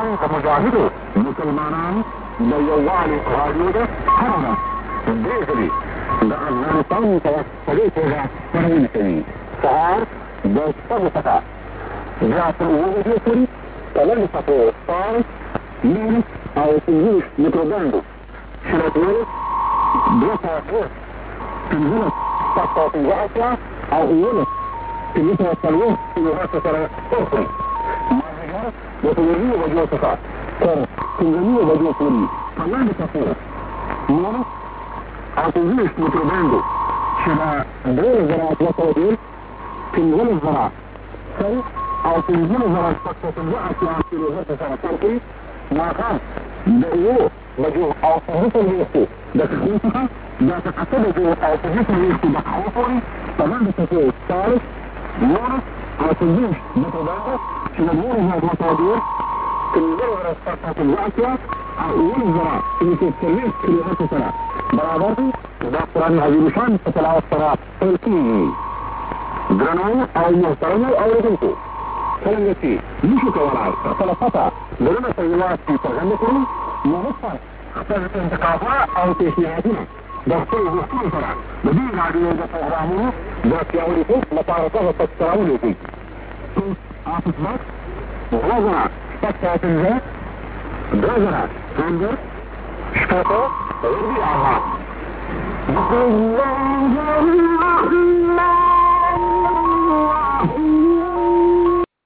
كمجاهده مسلمان بيوالي قادوده حرنا الديزلي بأفغانستان توصلت إلى فرنسي سهار بسطبطة جاءت الوجود يسري ولم تطور صارت من أو تنزيش ميكروباندو شلتين بيطاقات تنزلت تطاق الوقت أو أولت تنزلت التلوين في وقت سنة أخرى وتنزيل وجوتك تنزيل وجوتك فلن تطور من أو تنزيش ميكروباندو شبه غير الزراعة وصوتين تنزل الزراعة أو تنزل الزراعة تطاق الوقت في وقت سنة أخرى ما كان بأيوه مجوه أو تنزيل الوقت بتخليصها بتحسبه أو تنزيل الوقت بتحوطه فلن تطور الثالث يورس أو تنزيش ميكروباندو شنبونه هذا المصادر تنزل رصاصة الوقت أول زراعة اللي تتكلم كل سنة برابر دكتور عزيز شان تتلاوى الصراط تلقيه جرانو أو محترم أو رجلته فلنتي مشو كوالعي ثلاثة لما سيوات في تغنكم ونصر اختارت انتقاطها أو تشنيعاتنا دكتور وحكوم فرع بدين عدوية بفغرامه ذات يوليكم مطارقه وتتراوليكم عاطف بك وغزنا تكتات الزيت غزنا هندر شكاكو ويربي أعمال بسم الله الرحمن